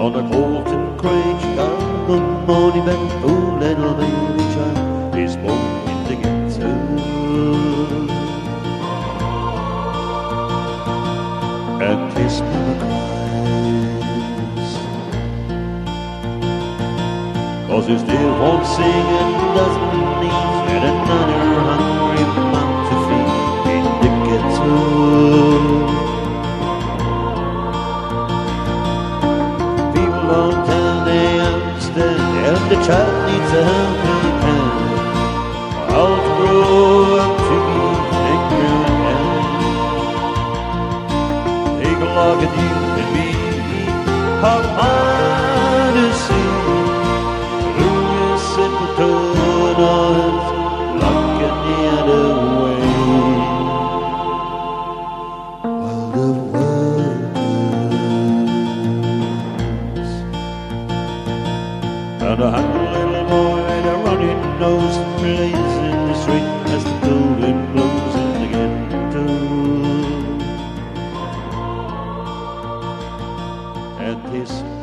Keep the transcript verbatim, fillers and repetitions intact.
on a Colton crate, got the money back, oh little baby child is born in the ghetto. And his mother cries, cause he still won't sing and doesn't need yet another hungry mouth to feed in the ghetto. People don't tell they understand, and the child needs a helping hand, how to grow up to be a grown man. Take a look at you and me, how hard to see. Turn on looking the other way. World of wonders. And a hungry little boy with a running nose plays in the street as the golden blows in the ghetto. And his